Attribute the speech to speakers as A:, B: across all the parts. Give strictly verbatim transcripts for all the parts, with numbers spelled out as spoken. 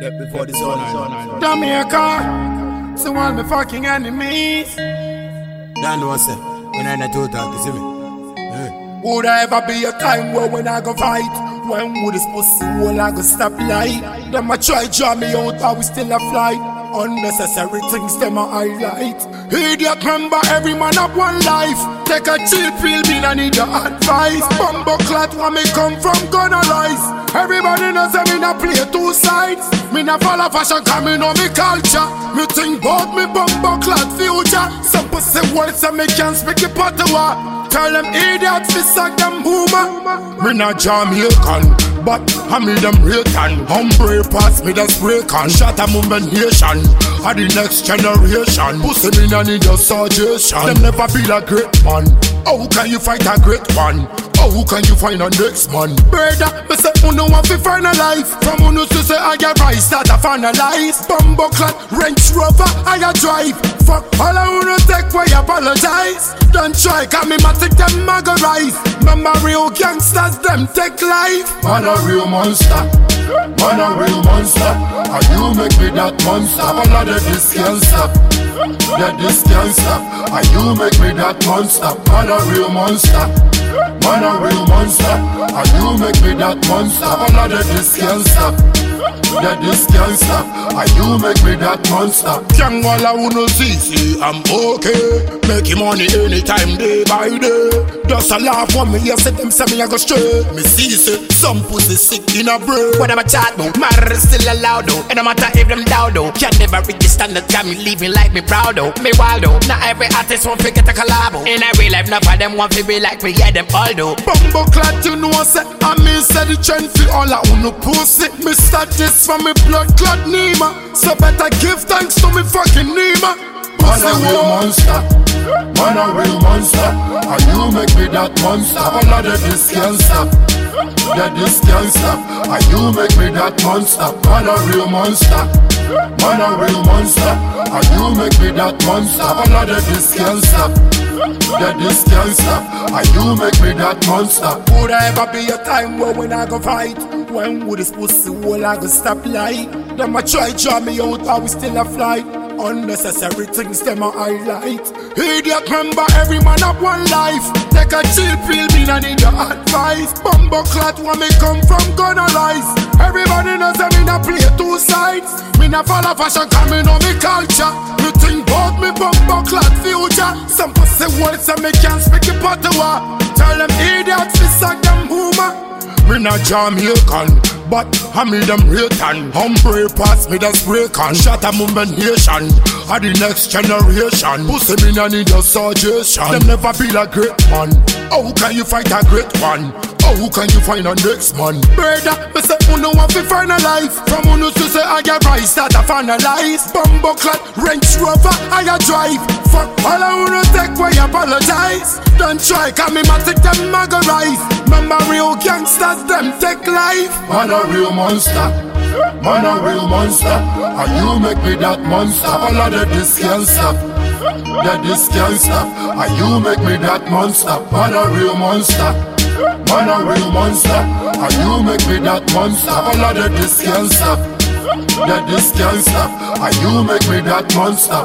A: That before the sun.
B: Jamaica, so all my fucking enemies.
A: That no one say, when I not talk, you see me? Yeah.
B: Would there ever be a time where when I go fight? When would this pussy hole I go stop lie? Them a try draw me out, but we still a fly. Unnecessary things them a highlight. Idiot, remember every man have one life. Take a chill pill, me no need your advice. Bumbo clat when me come from gonna rise. Everybody knows that me no play two sides. Me no follow fashion, cause me know me culture. Me think bout me bumbo clat future. Some pussy words that me can't speak it patois. Tell them idiots fi suck them boomer. Me not Jamaican, but I me them Rayton. Humble pass me the spray can. Shut a movement nation, a the next generation. Pussy me no need your suggestion. Them never be a great man. How can you fight a great one? How can you find a next man? Brother, me say uno want fi find a life. From uno to say I get right, start to finalize. Bumbo clat, Range Rover, I a drive. Fuck all I uno take why apologize. Don't try, cause me matic them maga rise. Remember real gangsters, them take life. Man a real monster, man a real monster. And you make me that monster. All of the this can't stop, that this can't stop. And you make me that monster. Man a real monster, man a real monster. And you make me that monster. All of the this can't stop, that this can't stop. And you make me that monster. Young wall I wanna see, see I'm okay. Making money anytime, day by day. Just a laugh when me hear say them say me I go straight. Me see say some pussy sick in a brain. What am I chat though? Matter still allowed though. And no matter if them down though. Can never reach the standard, got me leaving like me proud though. Me wild though. Not every artist want to get a collabo. In a real life, none of them want to be like me, yeah them all though. Bumbo clat you know say I mean say the trend fi all I wanna pussy. Me start this from me blood clot Nima. So better give thanks to me fucking Nima. Man a real monster, man a real monster. And you make me that monster. All of the this can't stop, that this can't stop. And you make me that monster. Man a real monster, man a real monster. And you make me that monster. All of the this can't stop, that this can't stop. And you make me that monster. Would there ever be a time where when I go fight? When would this pussy hole I go stop lie? Them a try draw me out, but we still a fly. Unnecessary things them a highlight. Idiot, remember every man have one life. Take a chill pill, me no need your advice. Bumbo clat when me come from gonna rise. Everybody knows that me no play two sides. Me no follow fashion, cause me know me culture. Me think bout me bumbo clat future. Some pussy words that me can't speak it patois. Tell them idiots fi suck them boomer. Me not Jamaican, but I me them Rayton. Humble pass me the spray can. Shut a movement nation, a the next generation. Pussy me no need your suggestion. Them never be a great man. How can you fight a great one? How can you find a next man? Brother, me say uno want fi find a life. From uno to say I get right, start to finalize. Bumbo clat, Range Rover, I a drive. Fuck all I uno take why apologize. Don't try, cause me matic them maga rise. Remember real gangsters, them take life. Man a real monster, man a real monster. And you make me that monster. All of the this can't stop, that this can't stop. And you make me that monster. Man a real monster, man a real monster. And you make me that monster. All of the this can't stop, that this can't stop. And you make me that monster.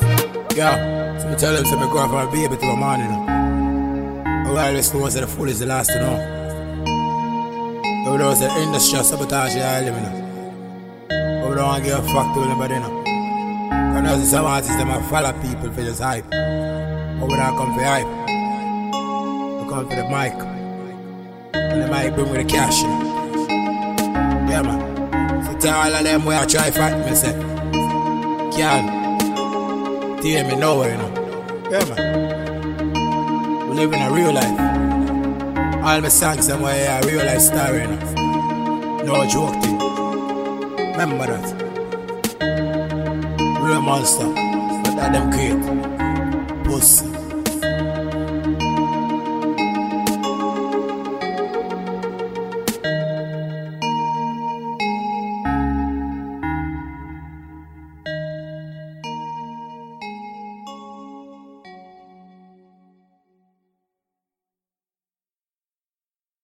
A: Yeah, so me tell them say me go from a baby to a man, you know. Well, this was the fool is the last to know. We don't say industry sabotage the living. We don't want to give a fuck to anybody, you know. Because some artists them follow people for just hype. But we don't come for hype. We come for the mic. And the mic bring with the cash, you know. Yeah, man. So tell all of them where I try fight me, say. Can't tear me nowhere, you know. Yeah, man. We live in a real life. All my songs them way a real life story, you know. No joke thing. Remember that. Real monster. But that them create. Pussy.